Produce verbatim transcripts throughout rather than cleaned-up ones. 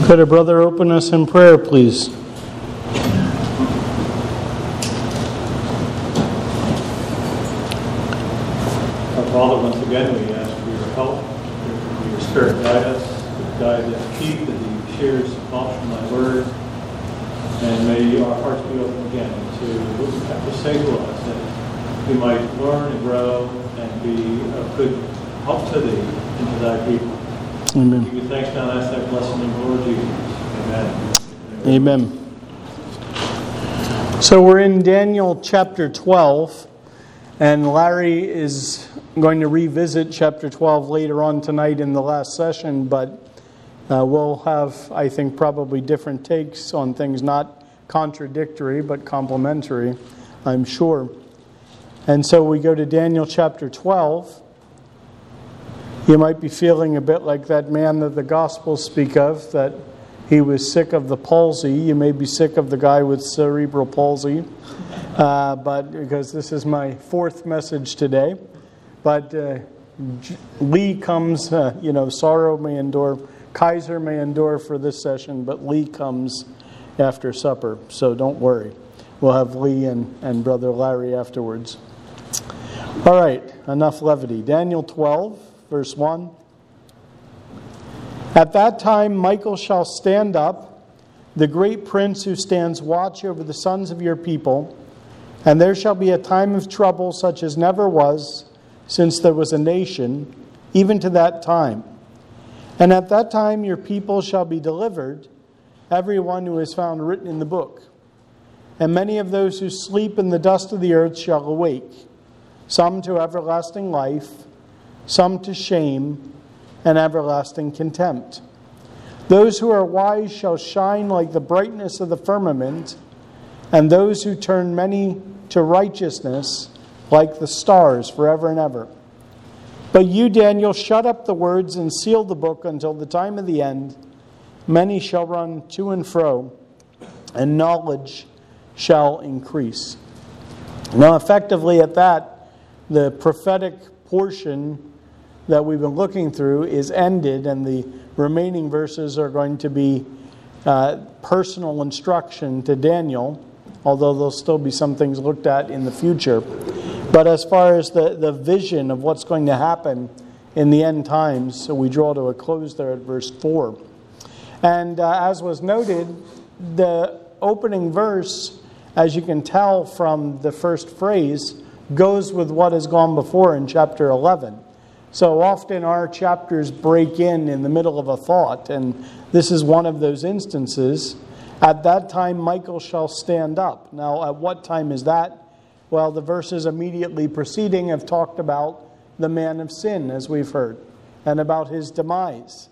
Could a brother open us in prayer, please? Our Father, once again, we ask for your help, for your Spirit guide us, guide us, keep that He shares thoughts from Thy Word, and may our hearts be open again to what you have to say to us, that we might learn and grow and be a good help to Thee and to Thy people. Amen. Give you thanks now and ask that blessing in the Lord Jesus. Amen. Amen. So we're in Daniel chapter twelve, and Larry is going to revisit chapter twelve later on tonight in the last session, but uh, we'll have, I think, probably different takes on things, not contradictory, but complementary, I'm sure. And so we go to Daniel chapter twelve. You might be feeling a bit like that man that the Gospels speak of, that he was sick of the palsy. You may be sick of the guy with cerebral palsy, uh, but because this is my fourth message today. But uh, Lee comes, uh, you know, sorrow may endure, Kaiser may endure for this session, but Lee comes after supper, so don't worry. We'll have Lee and, and Brother Larry afterwards. All right, enough levity. Daniel twelve. Verse one, at that time Michael shall stand up, the great prince who stands watch over the sons of your people, and there shall be a time of trouble such as never was since there was a nation, even to that time. And at that time your people shall be delivered, every one who is found written in the book. And many of those who sleep in the dust of the earth shall awake, some to everlasting life, some to shame and everlasting contempt. Those who are wise shall shine like the brightness of the firmament, and those who turn many to righteousness like the stars forever and ever. But you, Daniel, shut up the words and seal the book until the time of the end. Many shall run to and fro, and knowledge shall increase. Now, effectively at that, the prophetic portion that we've been looking through is ended, and the remaining verses are going to be uh, personal instruction to Daniel, although there'll still be some things looked at in the future. But as far as the, the vision of what's going to happen in the end times, so we draw to a close there at verse four. And uh, as was noted, the opening verse, as you can tell from the first phrase, goes with what has gone before in chapter eleven. So often our chapters break in in the middle of a thought, and this is one of those instances. At that time Michael shall stand up. Now, at what time is that? Well, the verses immediately preceding have talked about the man of sin, as we've heard, and about his demise.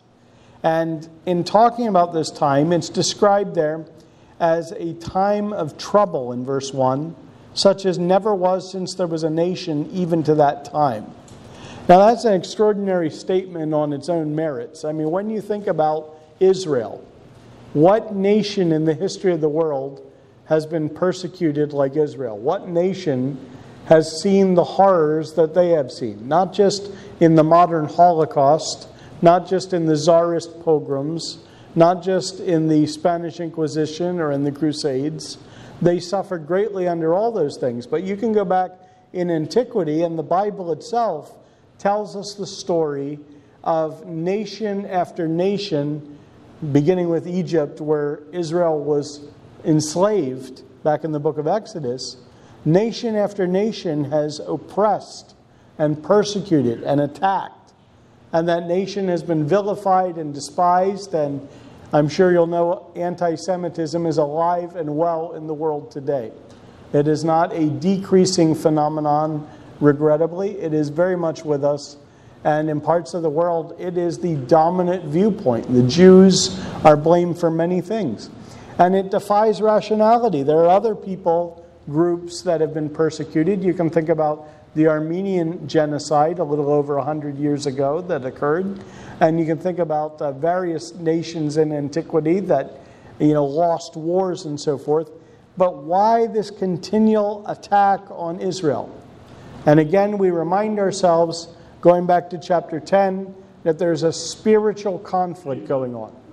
And in talking about this time, it's described there as a time of trouble in verse one, such as never was since there was a nation, even to that time. Now, that's an extraordinary statement on its own merits. I mean, when you think about Israel, what nation in the history of the world has been persecuted like Israel? What nation has seen the horrors that they have seen? Not just in the modern Holocaust, not just in the Tsarist pogroms, not just in the Spanish Inquisition or in the Crusades. They suffered greatly under all those things. But you can go back in antiquity, and the Bible itself tells us the story of nation after nation, beginning with Egypt, where Israel was enslaved back in the book of Exodus. Nation after nation has oppressed and persecuted and attacked. And that nation has been vilified and despised, and I'm sure you'll know anti-Semitism is alive and well in the world today. It is not a decreasing phenomenon, regrettably. It is very much with us. And in parts of the world, it is the dominant viewpoint. The Jews are blamed for many things. And it defies rationality. There are other people, groups that have been persecuted. You can think about the Armenian genocide a little over one hundred years ago that occurred. And you can think about uh, various nations in antiquity that, you know, lost wars and so forth. But why this continual attack on Israel? And again, we remind ourselves, going back to chapter ten, that there's a spiritual conflict going on.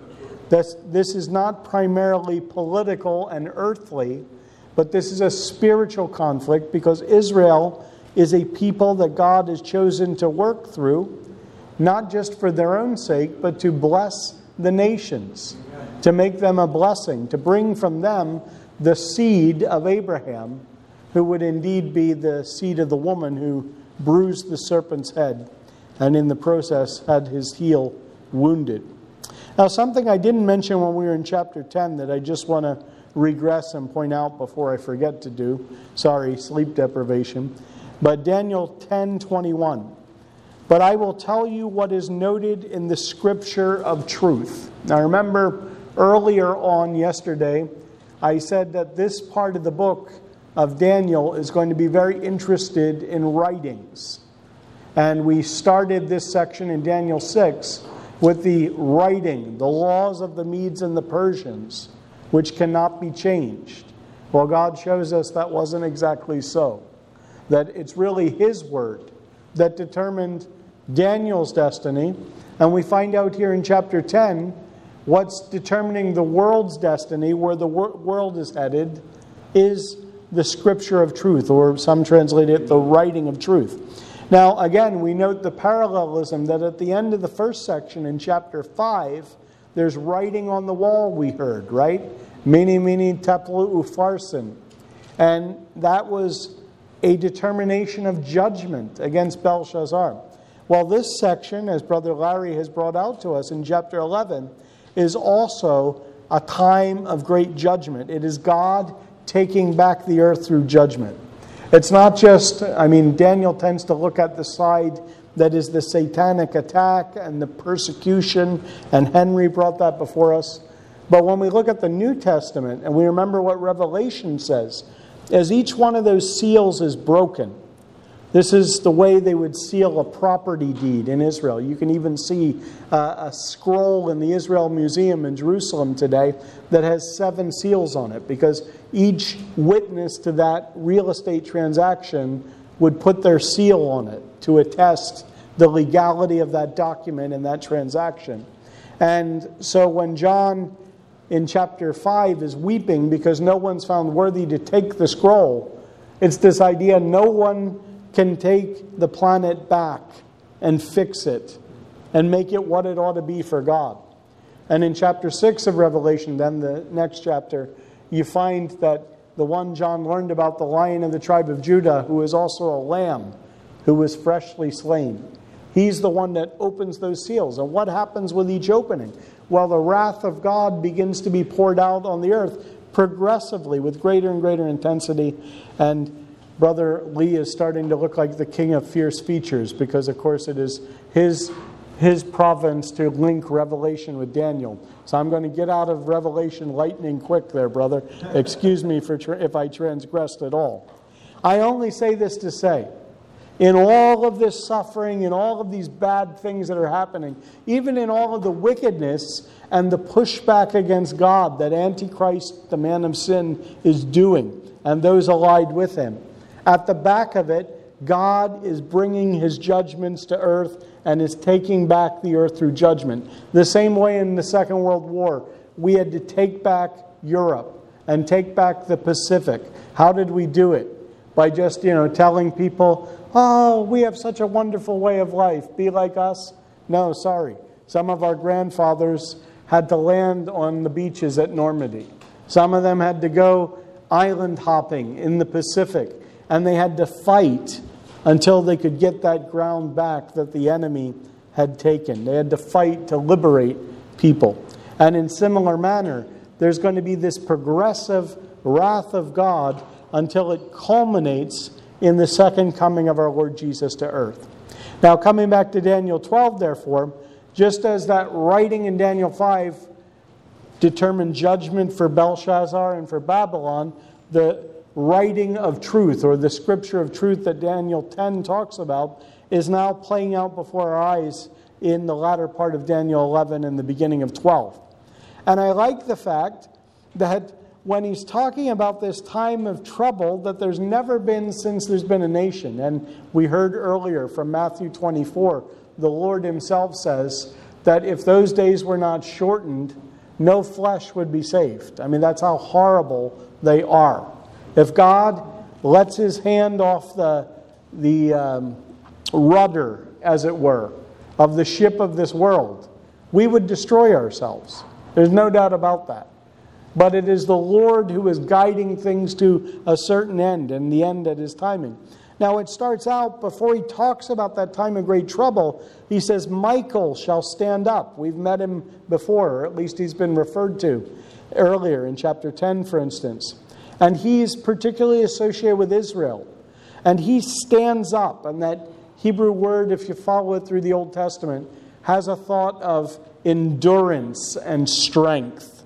This, this is not primarily political and earthly, but this is a spiritual conflict because Israel is a people that God has chosen to work through, not just for their own sake, but to bless the nations, to make them a blessing, to bring from them the seed of Abraham, who would indeed be the seed of the woman who bruised the serpent's head and in the process had his heel wounded. Now, something I didn't mention when we were in chapter ten that I just want to regress and point out before I forget to do. Sorry, sleep deprivation. But Daniel ten twenty-one. But I will tell you what is noted in the scripture of truth. Now, remember earlier on yesterday, I said that this part of the book of Daniel is going to be very interested in writings. And we started this section in Daniel six with the writing, the laws of the Medes and the Persians, which cannot be changed. Well, God shows us that wasn't exactly so. That it's really His word that determined Daniel's destiny. And we find out here in chapter ten what's determining the world's destiny, where the wor- world is headed, is the scripture of truth, or some translate it, the writing of truth. Now, again, we note the parallelism that at the end of the first section in chapter five, there's writing on the wall we heard, right? Mene, mene, tekel, upharsin. And that was a determination of judgment against Belshazzar. Well, this section, as Brother Larry has brought out to us in chapter eleven, is also a time of great judgment. It is God taking back the earth through judgment. It's not just, I mean, Daniel tends to look at the side that is the satanic attack and the persecution, and Henry brought that before us. But when we look at the New Testament, and we remember what Revelation says, as each one of those seals is broken, this is the way they would seal a property deed in Israel. You can even see uh, a scroll in the Israel Museum in Jerusalem today that has seven seals on it, because each witness to that real estate transaction would put their seal on it to attest the legality of that document and that transaction. And so when John in chapter five is weeping because no one's found worthy to take the scroll, it's this idea no one can take the planet back and fix it and make it what it ought to be for God. And in chapter six of Revelation, then the next chapter, you find that the one John learned about, the Lion of the tribe of Judah, who is also a lamb, who was freshly slain. He's the one that opens those seals. And what happens with each opening? Well, the wrath of God begins to be poured out on the earth progressively with greater and greater intensity. And Brother Lee is starting to look like the king of fierce features because, of course, it is his, his province to link Revelation with Daniel. So I'm going to get out of Revelation lightning quick there, brother. Excuse me for tra- if I transgressed at all. I only say this to say, in all of this suffering, in all of these bad things that are happening, even in all of the wickedness and the pushback against God that Antichrist, the man of sin, is doing, and those allied with him, at the back of it, God is bringing His judgments to earth and is taking back the earth through judgment. The same way in the Second World War, we had to take back Europe and take back the Pacific. How did we do it? By just, you know, telling people, oh, we have such a wonderful way of life. Be like us? No, sorry. Some of our grandfathers had to land on the beaches at Normandy. Some of them had to go island hopping in the Pacific. And they had to fight until they could get that ground back that the enemy had taken. They had to fight to liberate people. And in similar manner, there's going to be this progressive wrath of God until it culminates in the second coming of our Lord Jesus to earth. Now, coming back to Daniel twelve, therefore, just as that writing in Daniel five determined judgment for Belshazzar and for Babylon, the writing of truth, or the scripture of truth that Daniel ten talks about, is now playing out before our eyes in the latter part of Daniel eleven and the beginning of twelve. And I like the fact that when he's talking about this time of trouble that there's never been since there's been a nation, and we heard earlier from Matthew twenty-four, the Lord Himself says that if those days were not shortened, no flesh would be saved. I mean, that's how horrible they are. If God lets his hand off the, the um, rudder, as it were, of the ship of this world, we would destroy ourselves. There's no doubt about that. But it is the Lord who is guiding things to a certain end, and the end at his timing. Now it starts out, before he talks about that time of great trouble, he says, Michael shall stand up. We've met him before, or at least he's been referred to earlier in chapter ten, for instance. And he's particularly associated with Israel. And he stands up, and that Hebrew word, if you follow it through the Old Testament, has a thought of endurance and strength.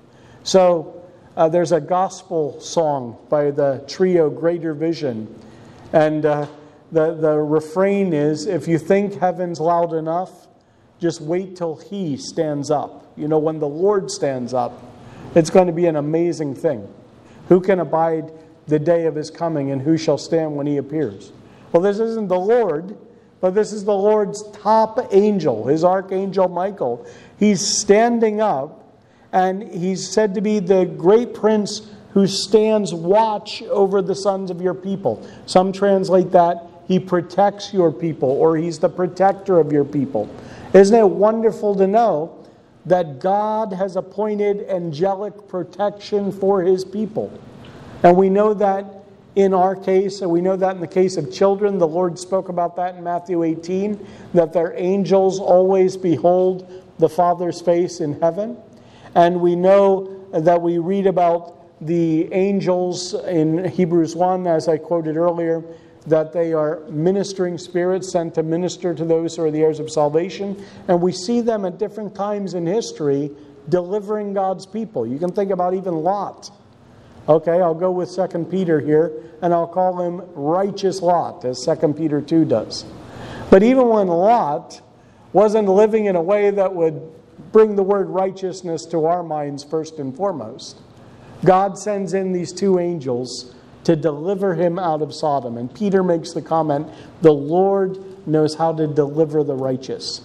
So uh, there's a gospel song by the trio Greater Vision. And uh, the, the refrain is, if you think heaven's loud enough, just wait till he stands up. You know, when the Lord stands up, it's going to be an amazing thing. Who can abide the day of his coming, and who shall stand when he appears? Well, this isn't the Lord, but this is the Lord's top angel, his archangel Michael. He's standing up, and he's said to be the great prince who stands watch over the sons of your people. Some translate that, he protects your people, or he's the protector of your people. Isn't it wonderful to know that God has appointed angelic protection for his people? And we know that in our case, and we know that in the case of children. The Lord spoke about that in Matthew eighteen, that their angels always behold the Father's face in heaven. And we know that we read about the angels in Hebrews one, as I quoted earlier, that they are ministering spirits sent to minister to those who are the heirs of salvation. And we see them at different times in history delivering God's people. You can think about even Lot. Okay, I'll go with Second Peter here, and I'll call him righteous Lot, as Second Peter two does. But even when Lot wasn't living in a way that would bring the word righteousness to our minds first and foremost, God sends in these two angels to deliver him out of Sodom. And Peter makes the comment, the Lord knows how to deliver the righteous.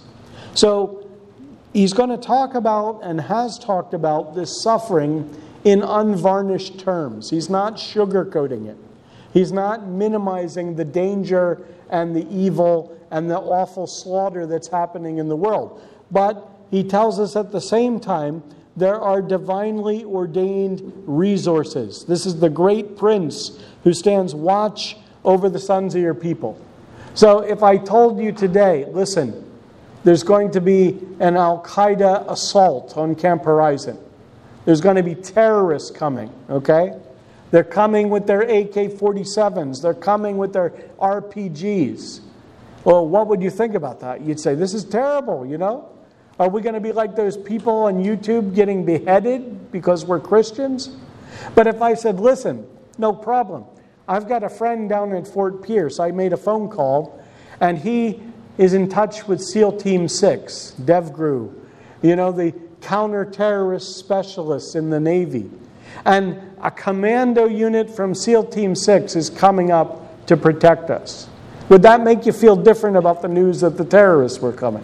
So he's going to talk about, and has talked about, this suffering in unvarnished terms. He's not sugarcoating it. He's not minimizing the danger and the evil and the awful slaughter that's happening in the world. But he tells us at the same time, there are divinely ordained resources. This is the great prince who stands watch over the sons of your people. So if I told you today, listen, there's going to be an Al-Qaeda assault on Camp Horizon. There's going to be terrorists coming, okay? They're coming with their A K forty-sevens. They're coming with their R P Gs. Well, what would you think about that? You'd say, this is terrible, you know? Are we going to be like those people on YouTube getting beheaded because we're Christians? But if I said, listen, no problem. I've got a friend down at Fort Pierce. I made a phone call, and he is in touch with SEAL Team six, DevGru, you know, the counter-terrorist specialists in the Navy. And a commando unit from SEAL Team six is coming up to protect us. Would that make you feel different about the news that the terrorists were coming?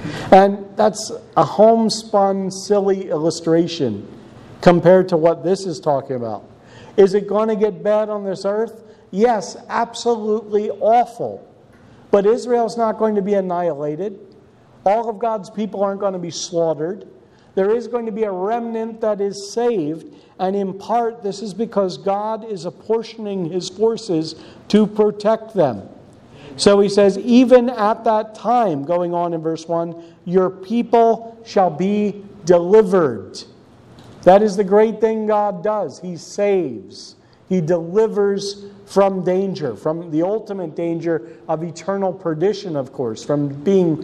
And that's a homespun, silly illustration compared to what this is talking about. Is it going to get bad on this earth? Yes, absolutely awful. But Israel's not going to be annihilated. All of God's people aren't going to be slaughtered. There is going to be a remnant that is saved. And in part, this is because God is apportioning his forces to protect them. So he says, even at that time, going on in verse one, your people shall be delivered. That is the great thing God does. He saves. He delivers from danger, from the ultimate danger of eternal perdition, of course, from being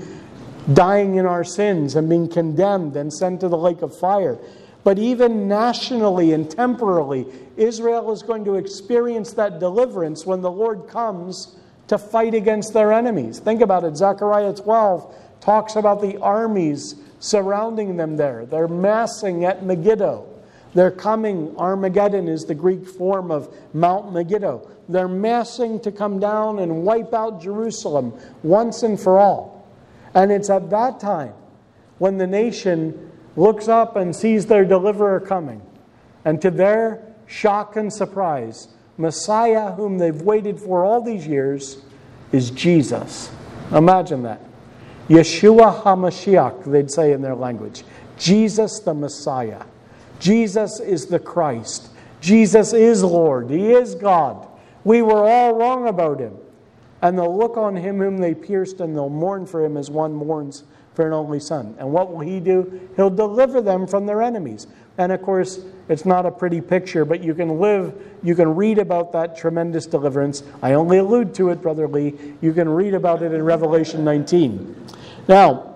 dying in our sins and being condemned and sent to the lake of fire. But even nationally and temporally, Israel is going to experience that deliverance when the Lord comes to fight against their enemies. Think about it. Zechariah twelve talks about the armies surrounding them there. They're massing at Megiddo. They're coming. Armageddon is the Greek form of Mount Megiddo. They're massing to come down and wipe out Jerusalem once and for all. And it's at that time when the nation looks up and sees their deliverer coming. And to their shock and surprise, Messiah, whom they've waited for all these years, is Jesus. Imagine that. Yeshua HaMashiach, they'd say in their language. Jesus the Messiah. Jesus is the Christ. Jesus is Lord. He is God. We were all wrong about him. And they'll look on him whom they pierced, and they'll mourn for him as one mourns for an only son. And what will he do? He'll deliver them from their enemies. And of course, it's not a pretty picture, but you can live, you can read about that tremendous deliverance. I only allude to it, Brother Lee. You can read about it in Revelation nineteen. Now,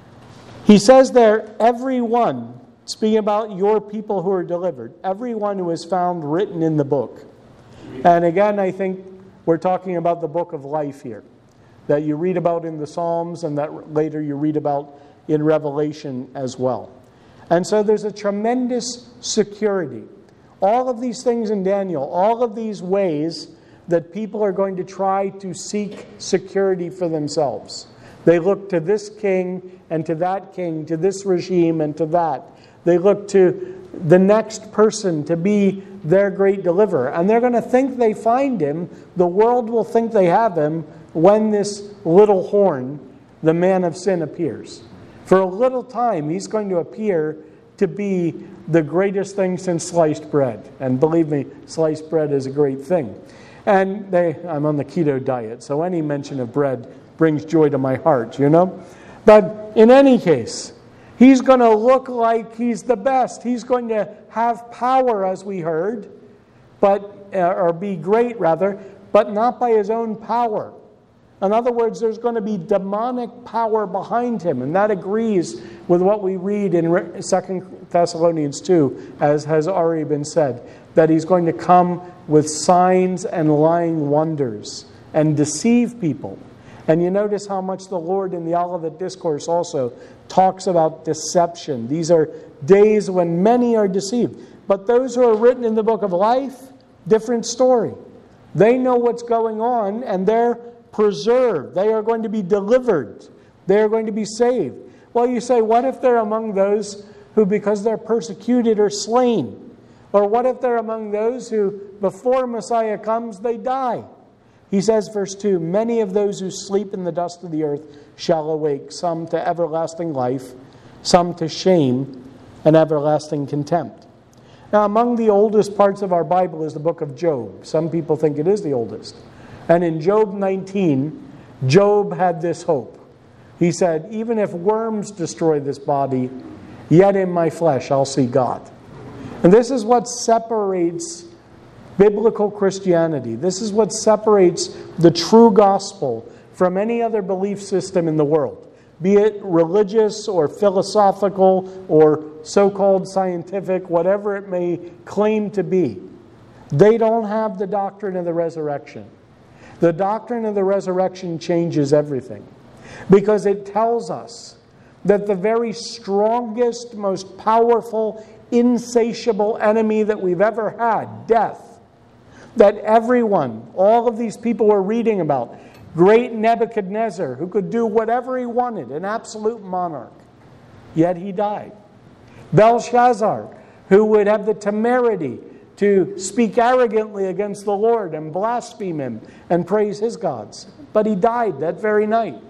he says there, everyone, speaking about your people who are delivered, everyone who is found written in the book. And again, I think we're talking about the book of life here, that you read about in the Psalms and that later you read about in Revelation as well. And so there's a tremendous security. All of these things in Daniel, all of these ways that people are going to try to seek security for themselves. They look to this king and to that king, to this regime and to that. They look to the next person to be their great deliverer. And they're going to think they find him. The world will think they have him when this little horn, the man of sin, appears. For a little time, he's going to appear to be the greatest thing since sliced bread. And believe me, sliced bread is a great thing. And they, I'm on the keto diet, so any mention of bread brings joy to my heart, you know? But in any case, he's going to look like he's the best. He's going to have power, as we heard, but uh, or be great, rather, but not by his own power. In other words, there's going to be demonic power behind him, and that agrees with what we read in Second Thessalonians two, as has already been said, that he's going to come with signs and lying wonders and deceive people. And you notice how much the Lord in the Olivet Discourse also talks about deception. These are days when many are deceived. But those who are written in the book of life, different story. They know what's going on, and they're preserved. They are going to be delivered. They are going to be saved. Well, you say, what if they're among those who, because they're persecuted, are slain? Or what if they're among those who, before Messiah comes, they die? He says, verse two, many of those who sleep in the dust of the earth shall awake, some to everlasting life, some to shame and everlasting contempt. Now, among the oldest parts of our Bible is the book of Job. Some people think it is the oldest. And in Job nineteen, Job had this hope. He said, even if worms destroy this body, yet in my flesh I'll see God. And this is what separates biblical Christianity. This is what separates the true gospel from any other belief system in the world, be it religious or philosophical or so-called scientific, whatever it may claim to be. They don't have the doctrine of the resurrection. The doctrine of the resurrection changes everything, because it tells us that the very strongest, most powerful, insatiable enemy that we've ever had, death, that everyone, all of these people we're reading about, great Nebuchadnezzar, who could do whatever he wanted, an absolute monarch, yet he died. Belshazzar, who would have the temerity to speak arrogantly against the Lord and blaspheme him and praise his gods, but he died that very night.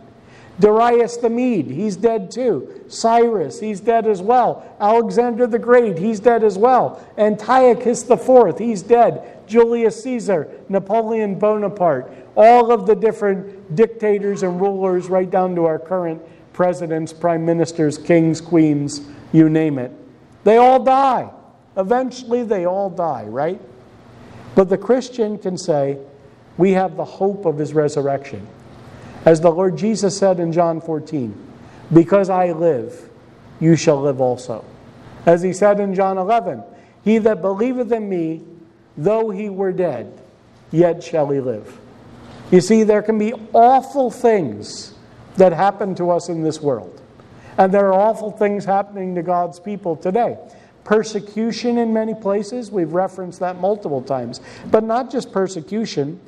Darius the Mede, he's dead too. Cyrus, he's dead as well. Alexander the Great, he's dead as well. Antiochus the Fourth, he's dead. Julius Caesar, Napoleon Bonaparte, all of the different dictators and rulers, right down to our current presidents, prime ministers, kings, queens, you name it. They all die. Eventually they all die, right? But the Christian can say, we have the hope of his resurrection. As the Lord Jesus said in John fourteen, because I live, you shall live also. As he said in John eleven, he that believeth in me, though he were dead, yet shall he live. You see, there can be awful things that happen to us in this world. And there are awful things happening to God's people today. Persecution in many places, we've referenced that multiple times. But not just persecution,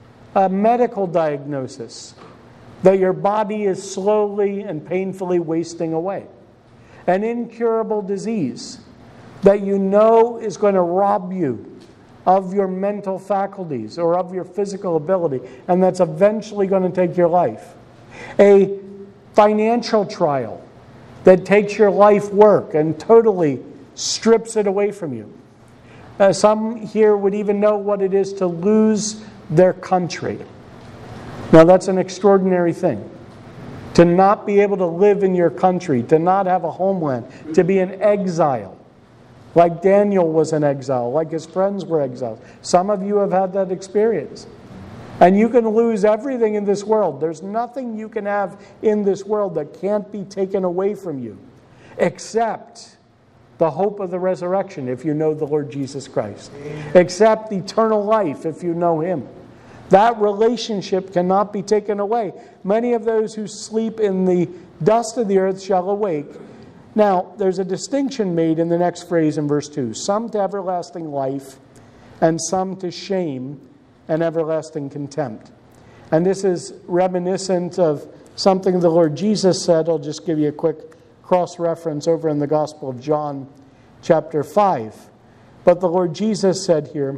a medical diagnosis that your body is slowly and painfully wasting away. an incurable disease that you know is going to rob you of your mental faculties or of your physical ability, and that's eventually going to take your life. A financial trial that takes your life work and totally strips it away from you. Uh, some here would even know what it is to lose their country. Now that's an extraordinary thing. To not be able to live in your country, to not have a homeland, to be in exile. Like Daniel was in exile, like his friends were exiled. Some of you have had that experience. And you can lose everything in this world. There's nothing you can have in this world that can't be taken away from you, except the hope of the resurrection if you know the Lord Jesus Christ. Except eternal life if you know Him. That relationship cannot be taken away. Many of those who sleep in the dust of the earth shall awake. Now, there's a distinction made in the next phrase in verse two. Some to everlasting life, and some to shame and everlasting contempt. And this is reminiscent of something the Lord Jesus said. I'll just give you a quick cross-reference over in the Gospel of John, chapter five. But the Lord Jesus said here,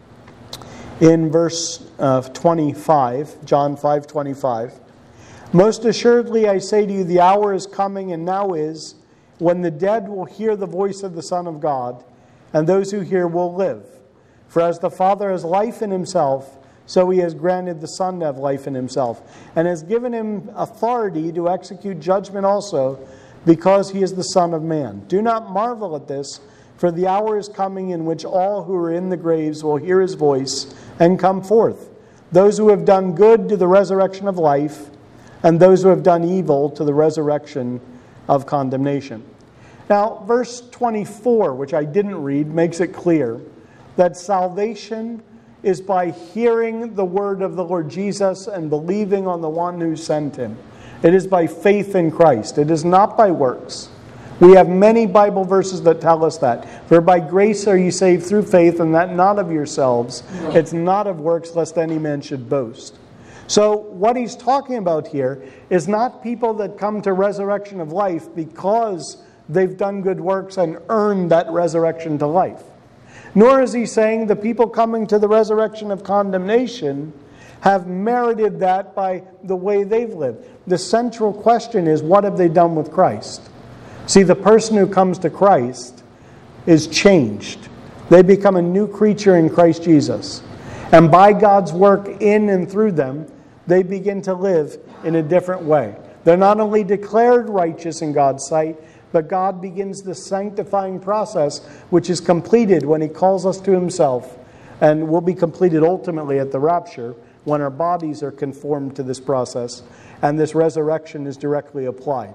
in verse uh, twenty-five, John five twenty-five, most assuredly I say to you, the hour is coming and now is, when the dead will hear the voice of the Son of God, and those who hear will live. For as the Father has life in Himself, so He has granted the Son to have life in Himself, and has given Him authority to execute judgment also, because He is the Son of Man. Do not marvel at this, for the hour is coming in which all who are in the graves will hear His voice and come forth. Those who have done good to the resurrection of life, and those who have done evil to the resurrection of condemnation. Now, verse twenty-four, which I didn't read, makes it clear that salvation is by hearing the word of the Lord Jesus and believing on the one who sent Him. It is by faith in Christ. It is not by works. We have many Bible verses that tell us that. For by grace are you saved through faith, and that not of yourselves. It's not of works, lest any man should boast. So what he's talking about here is not people that come to resurrection of life because they've done good works and earned that resurrection to life. Nor is he saying the people coming to the resurrection of condemnation have merited that by the way they've lived. The central question is, what have they done with Christ? See, the person who comes to Christ is changed. They become a new creature in Christ Jesus. And by God's work in and through them, they begin to live in a different way. They're not only declared righteous in God's sight, but God begins the sanctifying process, which is completed when He calls us to Himself, and will be completed ultimately at the rapture, when our bodies are conformed to this process, and this resurrection is directly applied.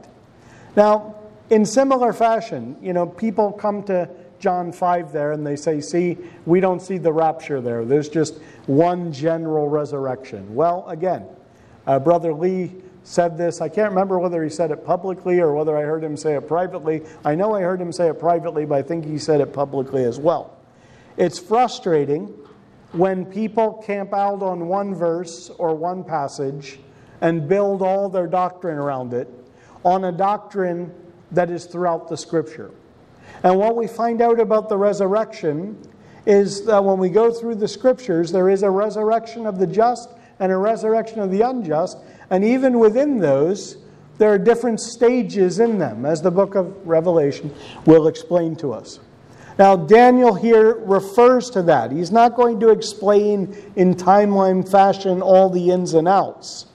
Now, in similar fashion, you know, people come to John five there and they say, see, we don't see the rapture there. There's just one general resurrection. Well, again, uh, Brother Lee said this. I can't remember whether he said it publicly or whether I heard him say it privately. I know I heard him say it privately, but I think he said it publicly as well. It's frustrating when people camp out on one verse or one passage and build all their doctrine around it on a doctrine that is throughout the Scripture. And what we find out about the resurrection is that when we go through the Scriptures, there is a resurrection of the just and a resurrection of the unjust. And even within those, there are different stages in them, as the book of Revelation will explain to us. Now, Daniel here refers to that. He's not going to explain in timeline fashion all the ins and outs.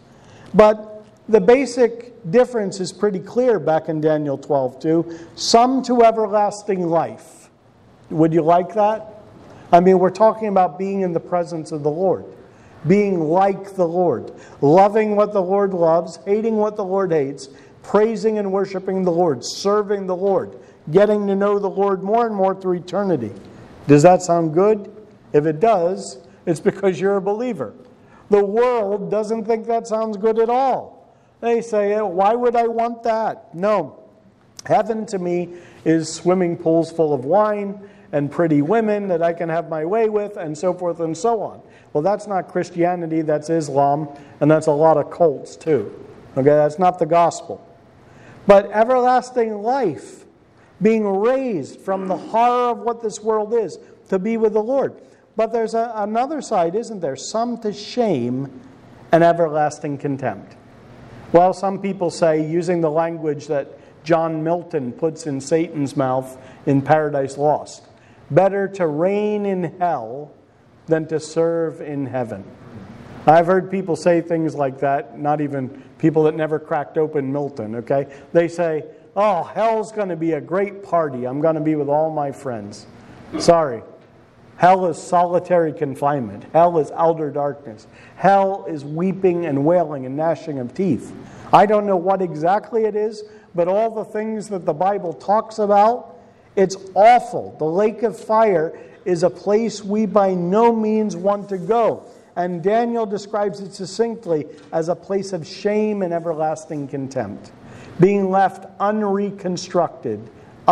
But the basic difference is pretty clear back in Daniel twelve two. Some to everlasting life. Would you like that? I mean, we're talking about being in the presence of the Lord. Being like the Lord. Loving what the Lord loves. Hating what the Lord hates. Praising and worshiping the Lord. Serving the Lord. Getting to know the Lord more and more through eternity. Does that sound good? If it does, it's because you're a believer. The world doesn't think that sounds good at all. They say, why would I want that? No. Heaven to me is swimming pools full of wine and pretty women that I can have my way with, and so forth and so on. Well, that's not Christianity, that's Islam, and that's a lot of cults too. Okay, that's not the gospel. but everlasting life, being raised from the horror of what this world is to be with the Lord. But there's a, another side, isn't there? Some to shame and everlasting contempt. Well, some people say, using the language that John Milton puts in Satan's mouth in Paradise Lost, better to reign in hell than to serve in heaven. I've heard people say things like that, not even people that never cracked open Milton, okay? They say, oh, hell's going to be a great party. I'm going to be with all my friends. Sorry. Hell is solitary confinement. Hell is outer darkness. Hell is weeping and wailing and gnashing of teeth. I don't know what exactly it is, but all the things that the Bible talks about, it's awful. The lake of fire is a place we by no means want to go. And Daniel describes it succinctly as a place of shame and everlasting contempt. Being left unreconstructed,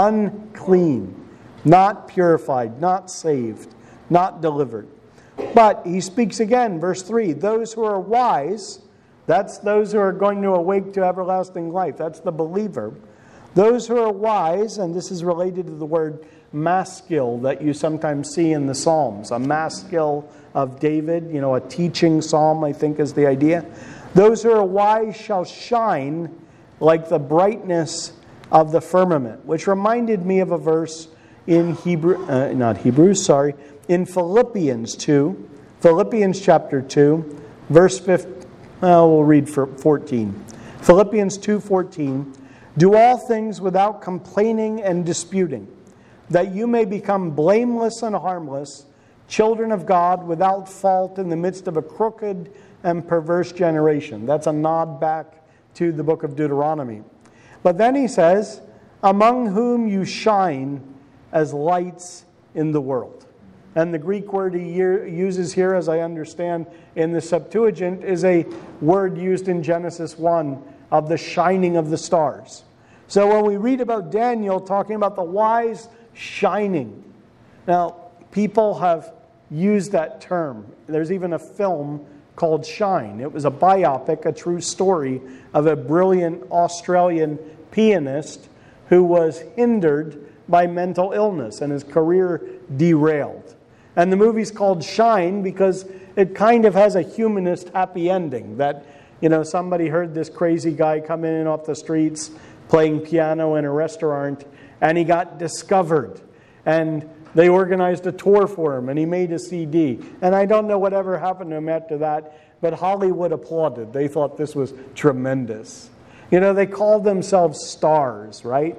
unclean, not purified, not saved, not delivered. But he speaks again, verse three, those who are wise, that's those who are going to awake to everlasting life. That's the believer. Those who are wise, and this is related to the word maskil that you sometimes see in the Psalms. A maskil of David, you know, a teaching psalm, I think is the idea. Those who are wise shall shine like the brightness of the firmament, which reminded me of a verse in Hebrew, uh, not Hebrews, sorry, in Philippians two, Philippians chapter two, verse fifteen. Uh, we'll read for fourteen. Philippians two fourteen. Do all things without complaining and disputing, that you may become blameless and harmless, children of God without fault in the midst of a crooked and perverse generation. That's a nod back to the book of Deuteronomy. But then he says, among whom you shine as lights in the world. And the Greek word he uses here, as I understand in the Septuagint, is a word used in Genesis one of the shining of the stars. So when we read about Daniel talking about the wise shining, now people have used that term. There's even a film called Shine. It was a biopic, a true story of a brilliant Australian pianist who was hindered by mental illness and his career derailed. And the movie's called Shine because it kind of has a humanist happy ending. That, you know, somebody heard this crazy guy come in off the streets playing piano in a restaurant, and he got discovered. And they organized a tour for him, and he made a C D. And I don't know whatever happened to him after that, but Hollywood applauded. They thought this was tremendous. You know, they called themselves stars, right?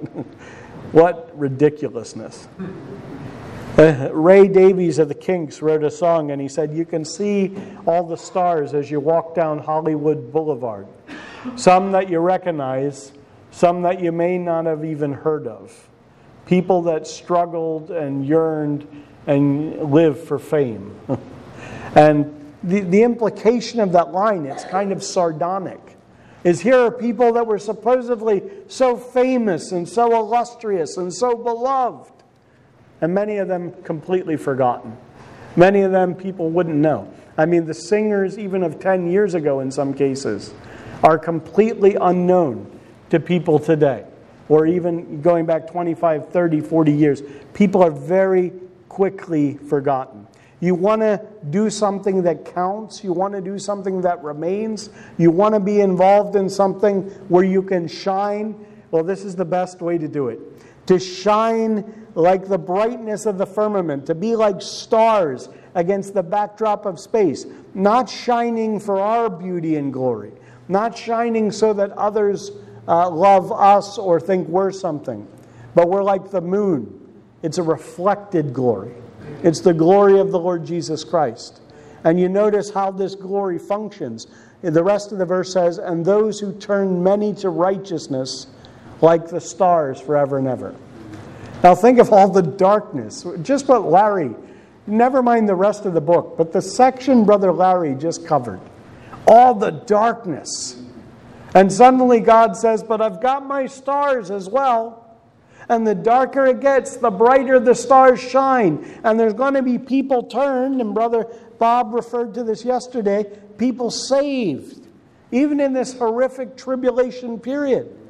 What ridiculousness. Uh, Ray Davies of the Kinks wrote a song, and he said, you can see all the stars as you walk down Hollywood Boulevard. Some that you recognize, some that you may not have even heard of. People that struggled and yearned and lived for fame. And the, the implication of that line, it's kind of sardonic, is here are people that were supposedly so famous and so illustrious and so beloved. And many of them completely forgotten. Many of them people wouldn't know. I mean, the singers even of ten years ago in some cases are completely unknown to people today. Or even going back twenty-five, thirty, forty years. People are very quickly forgotten. You want to do something that counts. You want to do something that remains. You want to be involved in something where you can shine. Well, this is the best way to do it. To shine like the brightness of the firmament. To be like stars against the backdrop of space. Not shining for our beauty and glory. Not shining so that others uh, love us or think we're something. But we're like the moon. It's a reflected glory. It's the glory of the Lord Jesus Christ. And you notice how this glory functions. The rest of the verse says, and those who turn many to righteousness like the stars forever and ever. Now think of all the darkness. Just what Larry, never mind the rest of the book, but the section Brother Larry just covered. All the darkness. And suddenly God says, but I've got my stars as well. And the darker it gets, the brighter the stars shine. And there's going to be people turned, and Brother Bob referred to this yesterday, people saved. Even in this horrific tribulation period.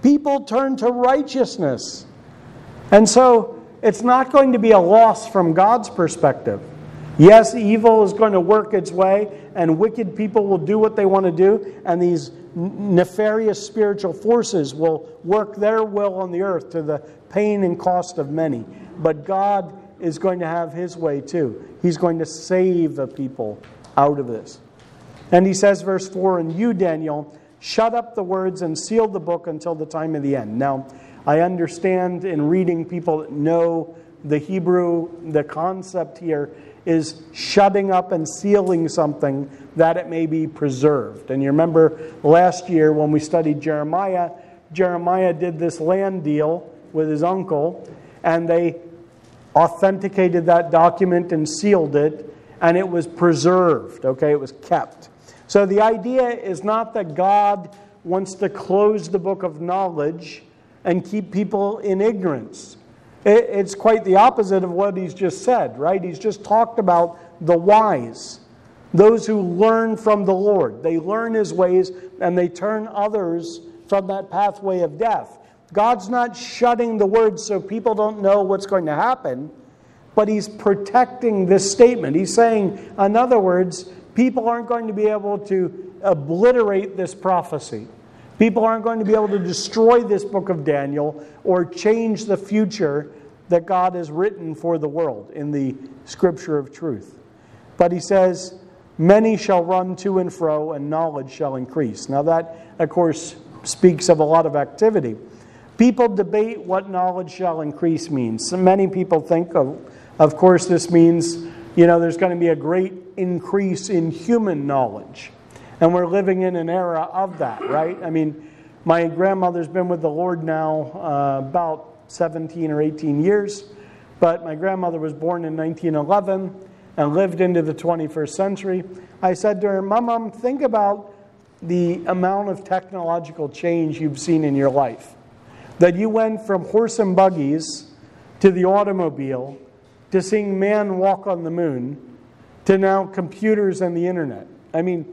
People turn to righteousness. And so it's not going to be a loss from God's perspective. Yes, evil is going to work its way, and wicked people will do what they want to do, and these nefarious spiritual forces will work their will on the earth to the pain and cost of many. But God is going to have His way too. He's going to save the people out of this. And He says, verse four, "And you, Daniel, shut up the words and seal the book until the time of the end." Now, I understand in reading, people that know the Hebrew, the concept here is shutting up and sealing something that it may be preserved. And you remember last year when we studied Jeremiah, Jeremiah did this land deal with his uncle, and they authenticated that document and sealed it, and it was preserved, okay? It was kept. So the idea is not that God wants to close the book of knowledge and keep people in ignorance. It's quite the opposite of what he's just said, right? He's just talked about the wise, those who learn from the Lord. They learn His ways and they turn others from that pathway of death. God's not shutting the word so people don't know what's going to happen, but He's protecting this statement. He's saying, in other words, people aren't going to be able to obliterate this prophecy. People aren't going to be able to destroy this book of Daniel or change the future that God has written for the world in the Scripture of truth. But He says, "Many shall run to and fro, and knowledge shall increase." Now that, of course, speaks of a lot of activity. People debate what knowledge shall increase means. So many people think, of, of course, this means, you know, there's going to be a great increase in human knowledge. And we're living in an era of that, right? I mean, my grandmother's been with the Lord now uh, about seventeen or eighteen years. But my grandmother was born in nineteen eleven and lived into the twenty-first century. I said to her, "Mom, Mom, think about the amount of technological change you've seen in your life. That you went from horse and buggies to the automobile, to seeing man walk on the moon, to now computers and the internet. I mean,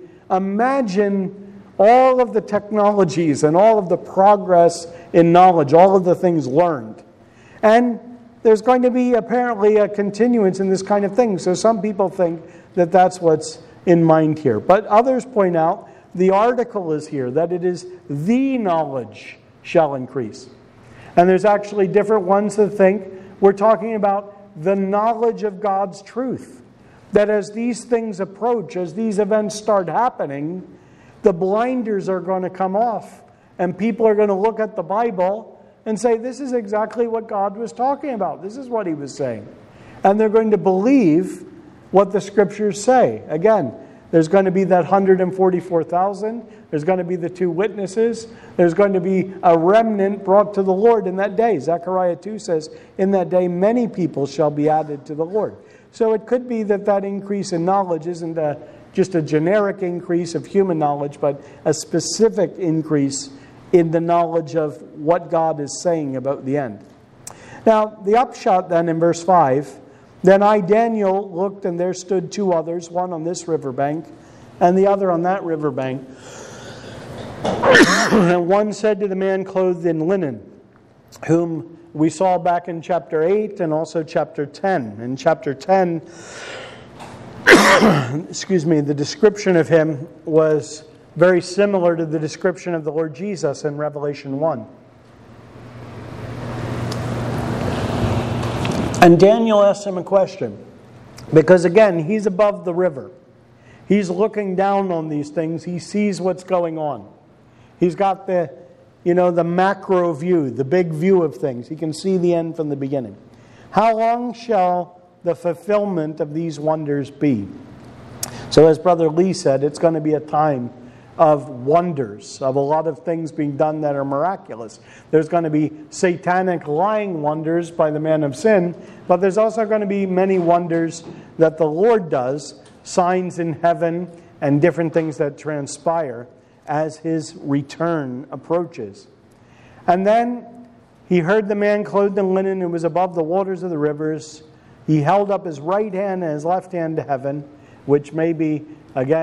imagine all of the technologies and all of the progress in knowledge, all of the things learned. And there's going to be apparently a continuance in this kind of thing. So some people think that that's what's in mind here. But others point out the article is here, that it is the knowledge shall increase. And there's actually different ones that think we're talking about the knowledge of God's truth. That as these things approach, as these events start happening, the blinders are going to come off. And people are going to look at the Bible and say, this is exactly what God was talking about. This is what He was saying. And they're going to believe what the Scriptures say. Again, there's going to be that one hundred forty-four thousand. There's going to be the two witnesses. There's going to be a remnant brought to the Lord in that day. Zechariah two says, in that day many people shall be added to the Lord. So it could be that that increase in knowledge isn't a, just a generic increase of human knowledge, but a specific increase in the knowledge of what God is saying about the end. Now, the upshot then in verse five, then I, Daniel, looked, and there stood two others, one on this riverbank and the other on that riverbank. And one said to the man clothed in linen, whom we saw back in chapter eight and also chapter ten. In chapter ten, excuse me, the description of him was very similar to the description of the Lord Jesus in Revelation one. And Daniel asked him a question, because again, he's above the river. He's looking down on these things. He sees what's going on. He's got the, you know, the macro view, the big view of things. He can see the end from the beginning. How long shall the fulfillment of these wonders be? So as Brother Lee said, it's going to be a time of wonders, of a lot of things being done that are miraculous. There's going to be satanic lying wonders by the man of sin, but there's also going to be many wonders that the Lord does, signs in heaven and different things that transpire as His return approaches. And then he heard the man clothed in linen who was above the waters of the rivers. He held up his right hand and his left hand to heaven, which may be, again,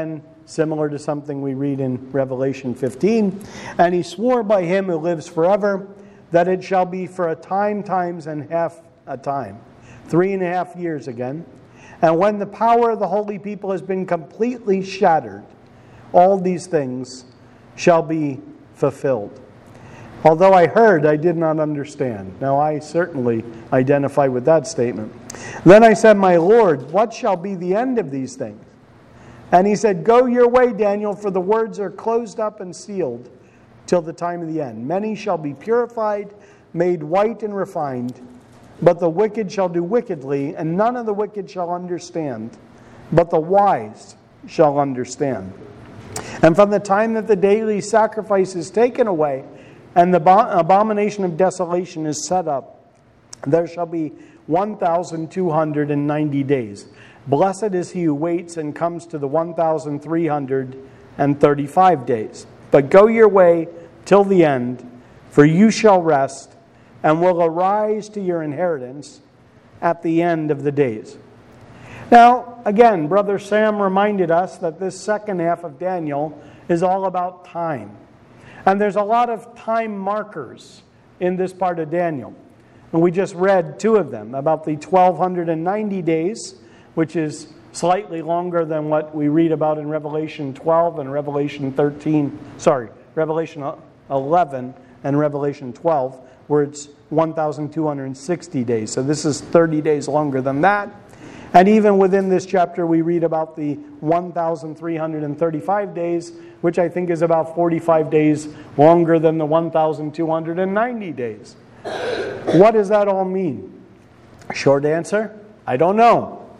similar to something we read in Revelation fifteen. And he swore by him who lives forever that it shall be for a time, times, and half a time. Three and a half years again. And when the power of the holy people has been completely shattered, all these things shall be fulfilled. Although I heard, I did not understand. Now I certainly identify with that statement. Then I said, my Lord, what shall be the end of these things? And he said, go your way, Daniel, for the words are closed up and sealed till the time of the end. Many shall be purified, made white and refined, but the wicked shall do wickedly, and none of the wicked shall understand, but the wise shall understand. And from the time that the daily sacrifice is taken away, and the abomination of desolation is set up, there shall be one thousand two hundred ninety days. Blessed is he who waits and comes to the one thousand three hundred thirty-five days. But go your way till the end, for you shall rest, and will arise to your inheritance at the end of the days. Now, again, Brother Sam reminded us that this second half of Daniel is all about time. And there's a lot of time markers in this part of Daniel. And we just read two of them, about the twelve ninety days, which is slightly longer than what we read about in Revelation twelve and Revelation thirteen, sorry, Revelation eleven and Revelation twelve, where it's one thousand two hundred sixty days. So this is thirty days longer than that. And even within this chapter, we read about the one thousand three hundred thirty-five days, which I think is about forty-five days longer than the one thousand two hundred ninety days. What does that all mean? Short answer, I don't know.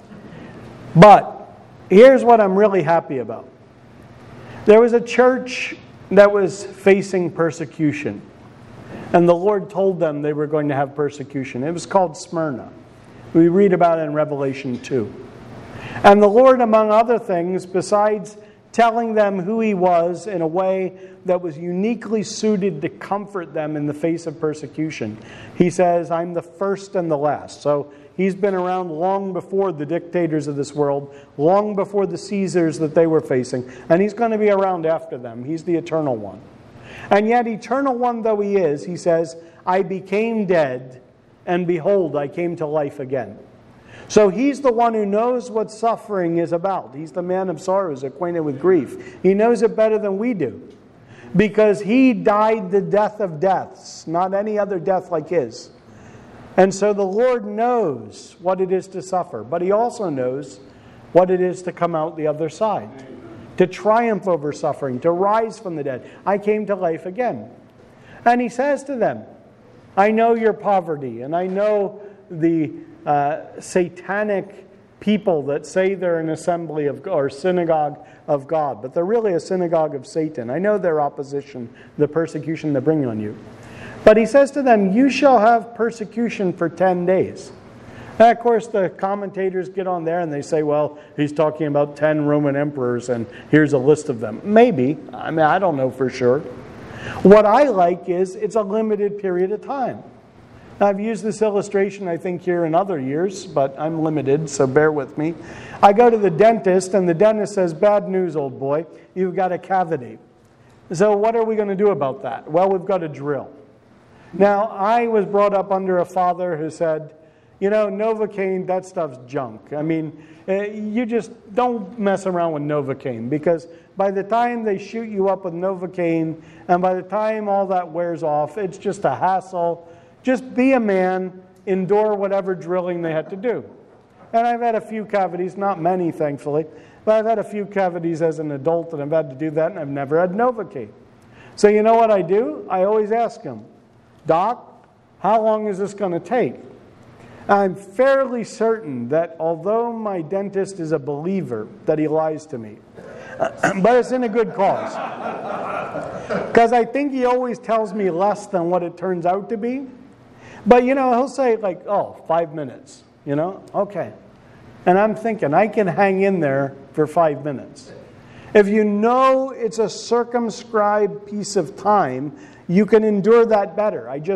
But here's what I'm really happy about. There was a church that was facing persecution, and the Lord told them they were going to have persecution. It was called Smyrna. We read about it in Revelation two. And the Lord, among other things, besides telling them who He was in a way that was uniquely suited to comfort them in the face of persecution, He says, I'm the first and the last. So He's been around long before the dictators of this world, long before the Caesars that they were facing, and He's going to be around after them. He's the eternal one. And yet, eternal one though He is, He says, I became dead, and behold, I came to life again. So He's the one who knows what suffering is about. He's the man of sorrows, acquainted with grief. He knows it better than we do, because He died the death of deaths, not any other death like His. And so the Lord knows what it is to suffer, but He also knows what it is to come out the other side, to triumph over suffering, to rise from the dead. I came to life again. And He says to them, I know your poverty, and I know the uh, satanic people that say they're an assembly of or synagogue of God, but they're really a synagogue of Satan. I know their opposition, the persecution they bring on you. But He says to them, you shall have persecution for ten days. And of course, the commentators get on there and they say, well, He's talking about ten Roman emperors, and here's a list of them. Maybe. I mean, I don't know for sure. What I like is it's a limited period of time. Now, I've used this illustration, I think, here in other years, but I'm limited, so bear with me. I go to the dentist, and the dentist says, bad news, old boy, you've got a cavity. So what are we going to do about that? Well, we've got a drill. Now, I was brought up under a father who said, you know, Novocaine, that stuff's junk. I mean, you just don't mess around with Novocaine, because by the time they shoot you up with Novocaine, and by the time all that wears off, it's just a hassle. Just be a man, endure whatever drilling they had to do. And I've had a few cavities, not many, thankfully, but I've had a few cavities as an adult, and I've had to do that, and I've never had Novocaine. So you know what I do? I always ask them, Doc, how long is this going to take? I'm fairly certain that although my dentist is a believer, that he lies to me. But it's in a good cause. Because I think he always tells me less than what it turns out to be. But, you know, he'll say like, oh, five minutes, you know? Okay. And I'm thinking, I can hang in there for five minutes. If you know it's a circumscribed piece of time, you can endure that better. I just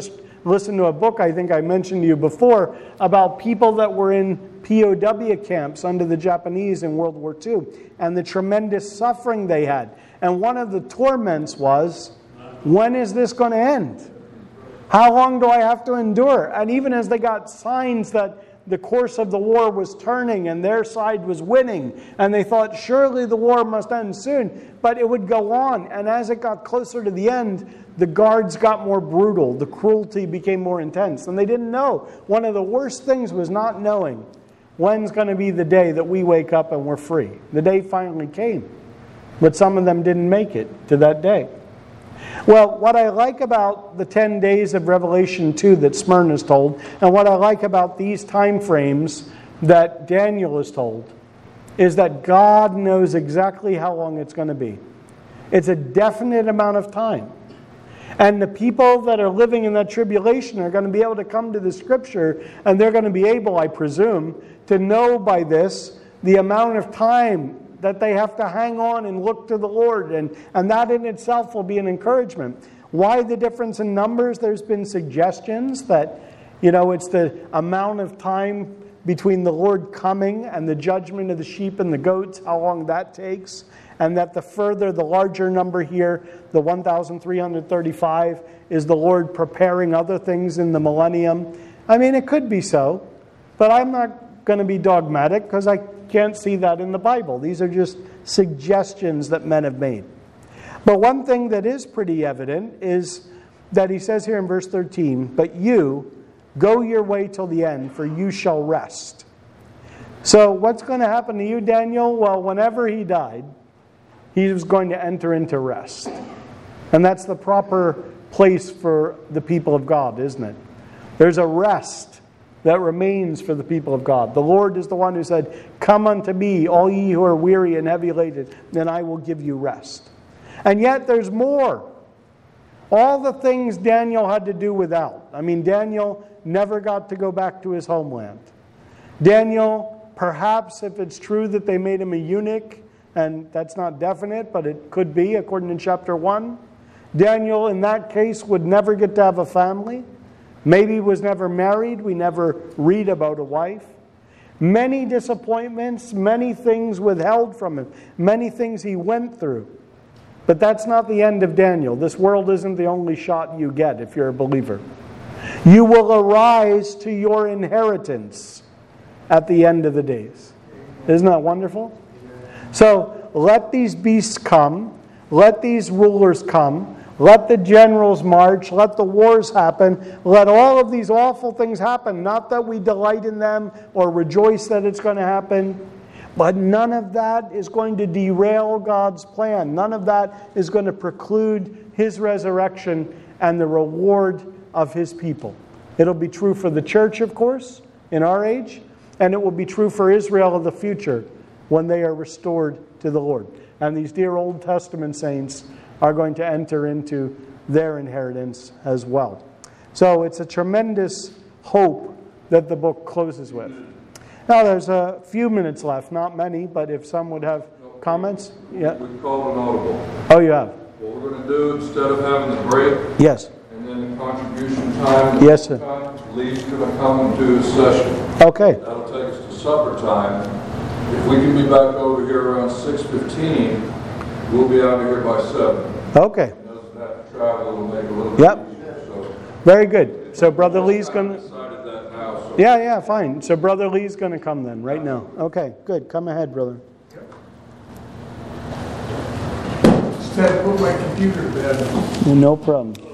listen to a book I think I mentioned to you before about people that were in P O W camps under the Japanese in World War Two and the tremendous suffering they had. And one of the torments was, when is this going to end? How long do I have to endure? And even as they got signs that the course of the war was turning and their side was winning, and they thought surely the war must end soon, but it would go on. And as it got closer to the end, the guards got more brutal. The cruelty became more intense. And they didn't know. One of the worst things was not knowing when's going to be the day that we wake up and we're free. The day finally came. But some of them didn't make it to that day. Well, what I like about the ten days of Revelation two that Smyrna is told, and what I like about these time frames that Daniel is told, is that God knows exactly how long it's going to be. It's a definite amount of time. And the people that are living in that tribulation are going to be able to come to the Scripture, and they're going to be able, I presume, to know by this the amount of time that they have to hang on and look to the Lord. And, and that in itself will be an encouragement. Why the difference in numbers? There's been suggestions that, you know, it's the amount of time between the Lord coming and the judgment of the sheep and the goats, how long that takes. And that the further, the larger number here, the one thousand three hundred thirty-five, is the Lord preparing other things in the millennium. I mean, it could be so. But I'm not going to be dogmatic because I can't see that in the Bible. These are just suggestions that men have made. But one thing that is pretty evident is that he says here in verse thirteen, "But you, go your way till the end, for you shall rest." So what's going to happen to you, Daniel? Well, whenever he died, he was going to enter into rest. And that's the proper place for the people of God, isn't it? There's a rest that remains for the people of God. The Lord is the one who said, "Come unto me, all ye who are weary and heavy laden, then I will give you rest." And yet there's more. All the things Daniel had to do without. I mean, Daniel never got to go back to his homeland. Daniel, perhaps if it's true that they made him a eunuch, and that's not definite, but it could be according to chapter one, Daniel in that case would never get to have a family. Maybe he was never married. We never read about a wife. Many disappointments, many things withheld from him, many things he went through. But that's not the end of Daniel. This world isn't the only shot you get if you're a believer. You will arise to your inheritance at the end of the days. Isn't that wonderful? So let these beasts come. Let these rulers come. Let the generals march. Let the wars happen. Let all of these awful things happen. Not that we delight in them or rejoice that it's going to happen. But none of that is going to derail God's plan. None of that is going to preclude His resurrection and the reward of His people. It'll be true for the church, of course, in our age. And it will be true for Israel of the future when they are restored to the Lord. And these dear Old Testament saints are going to enter into their inheritance as well. So it's a tremendous hope that the book closes with. Now there's a few minutes left, not many, but if some would have comments. Yeah. We called an audible. Oh, you have? What we're going to do, instead of having the break, yes, and then the contribution time, yes, sir. Time, Lee's going to come and do a session. Okay. That'll take us to supper time. If we can be back over here around six fifteen, we'll be out of here by seven. Okay. It doesn't have to travel, it'll make a little yep. bit easier. So very good. So Brother Lee's going to... decided that now, so yeah, yeah, fine. So Brother Lee's going to come then, right now. Okay, good. Come ahead, brother. Instead, put my computer to bed. No problem.